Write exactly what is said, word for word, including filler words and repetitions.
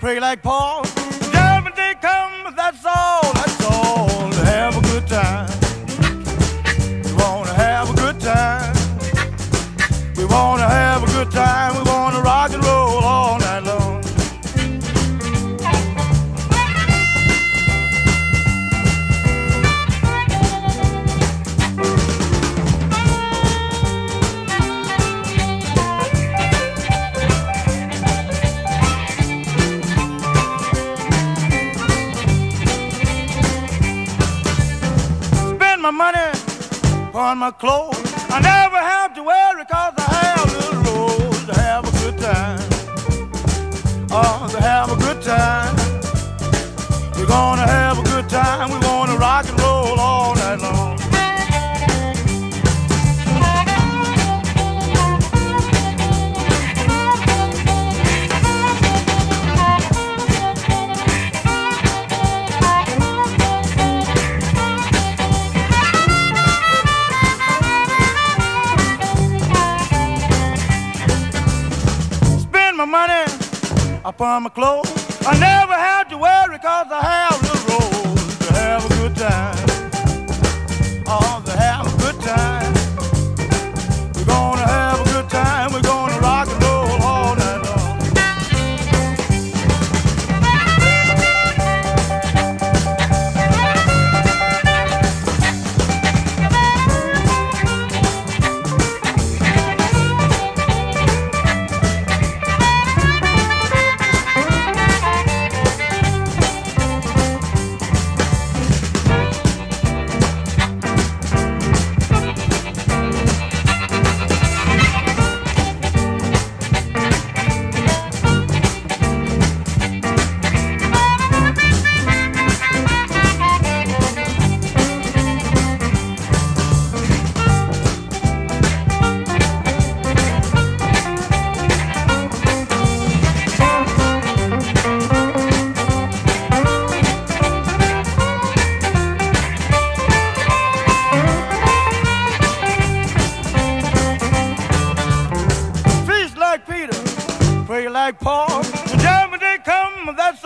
pray like Paul. Judgment day come, that's all, that's all. To have a good time. We wanna have a good time. We wanna have a good time. We wanna rock and roll all night long. My money on my clothes. I never have to worry cause I have little rose to have a good time. Oh, to have a good time. We're gonna have a good time. We're gonna rock and roll all night long. My money upon my clothes. I never have to worry cause I have little rose to have a good time. Oh, to have a good time. We're gonna have a good time. We're gonna rock and roll all night long. Like Paul, the judgment day come, that's